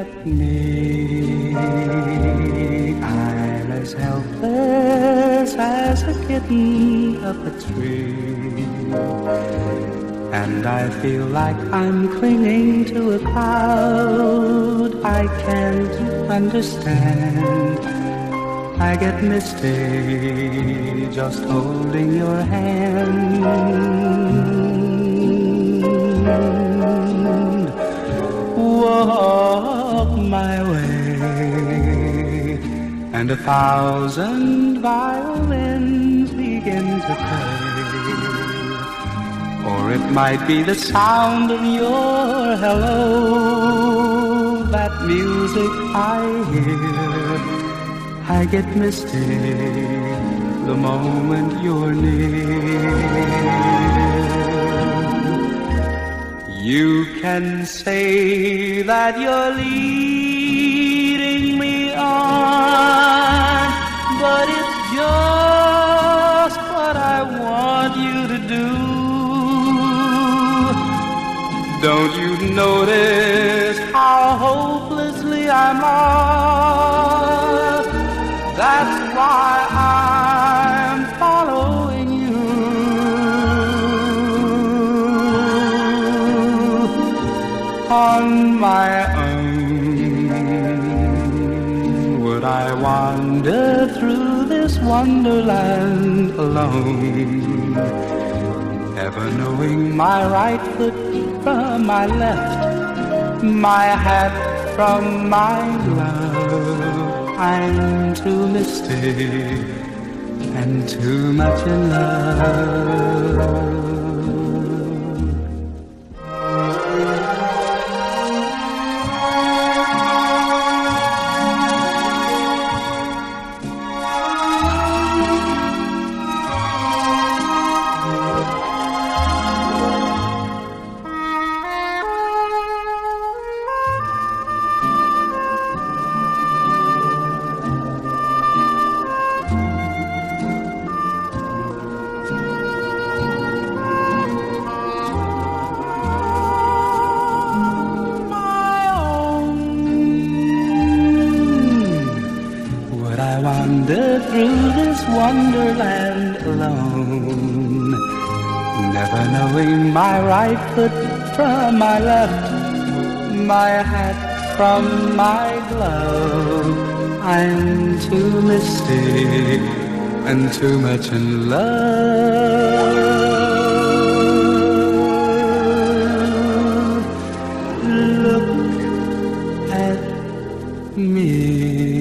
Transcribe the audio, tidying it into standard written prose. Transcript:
at me. I'm as helpless as a kitten up a tree, and I feel like I'm clinging to a cloud I can't understand. I get misty just holding your hand. Walk my way, and 1,000 violins begin to play. Or it might be the sound of your hello, that music I hear. I get misty the moment you're near. You can say that you're leading me on, but it's just what I want you to do. Don't you notice how hopelessly I'm lost? That's why I'm following you. On my own, would I wander through this wonderland alone, never knowing my right foot from my left, my hat from my glove? I'm too misty and too much in love. Wander through this wonderland alone, never knowing my right foot from my left, my hat from my glove. I'm too misty and too much in love. Look at me.